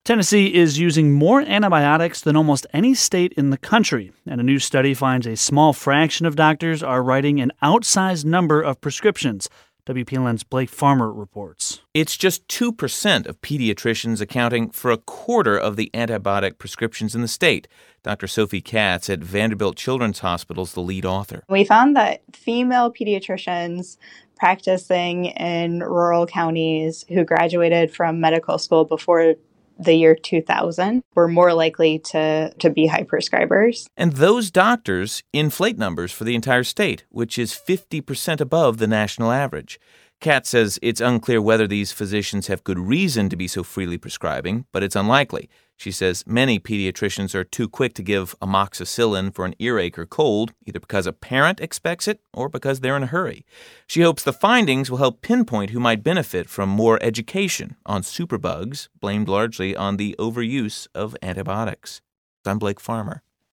Tennessee is using more antibiotics than almost any state in the country, and a new study finds a small fraction of doctors are writing an outsized number of prescriptions. WPLN's Blake Farmer reports. It's just 2% of pediatricians accounting for a quarter of the antibiotic prescriptions in the state. Dr. Sophie Katz at Vanderbilt Children's Hospital is the lead author. We found that female pediatricians practicing in rural counties who graduated from medical school before the year 2000 were more likely to be high prescribers. And those doctors inflate numbers for the entire state, which is 50% above the national average. Katz says it's unclear whether these physicians have good reason to be so freely prescribing, but it's unlikely. She says many pediatricians are too quick to give amoxicillin for an earache or cold, either because a parent expects it or because they're in a hurry. She hopes the findings will help pinpoint who might benefit from more education on superbugs, blamed largely on the overuse of antibiotics. I'm Blake Farmer.